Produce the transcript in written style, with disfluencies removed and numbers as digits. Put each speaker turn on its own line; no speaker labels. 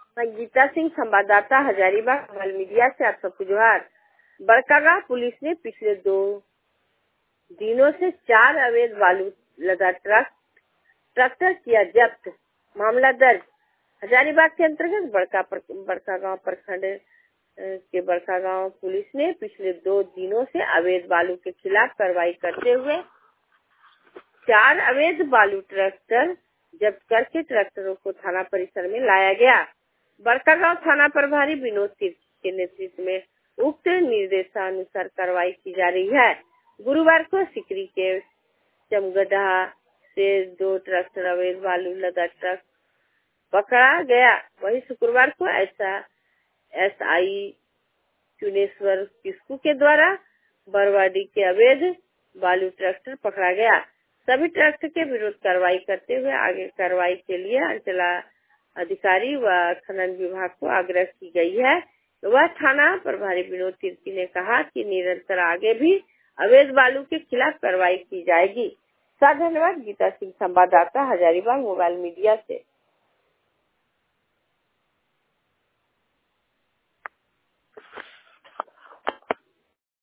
मैं गीता सिंह, संवाददाता Hazaribagh mobile media से आप सबको जोहार। बड़कागांव पुलिस ने पिछले 2 दिनों से 4 अवैध बालू लदा ट्रैक्टर किया जब्त। मामला दर्ज हजारीबाग के अंतर्गत बड़कागांव प्रखंड के बड़कागांव पुलिस ने पिछले 2 दिनों से अवैध बालू के खिलाफ कार्रवाई करते हुए 4 अवैध बालू ट्रैक्टर जब्त करके ट्रैक्टरों को थाना परिसर में लाया गया। बड़कागांव थाना प्रभारी विनोद तीर्थ के नेतृत्व में उक्त निर्देशानुसार कार्रवाई की जा रही है। गुरुवार को सिकरी के चमगढ़ा से 2 ट्रैक्टर अवैध बालू लदा ट्रक पकड़ा गया। वहीं शुक्रवार को SI चुनेश्वर किस्कू के द्वारा बरवाडी के अवैध बालू ट्रैक्टर पकड़ा गया। सभी ट्रैक्टर के विरुद्ध कार्रवाई करते हुए आगे कार्रवाई के लिए अंचल अधिकारी व खनन विभाग को आग्रह की गई है। वह थाना प्रभारी विनोद तीर्थ ने कहा कि निरंतर आगे भी अवैध बालू के खिलाफ कार्रवाई की जाएगी। धन्यवाद। गीता सिंह, संवाददाता हजारीबाग मोबाइल मीडिया से।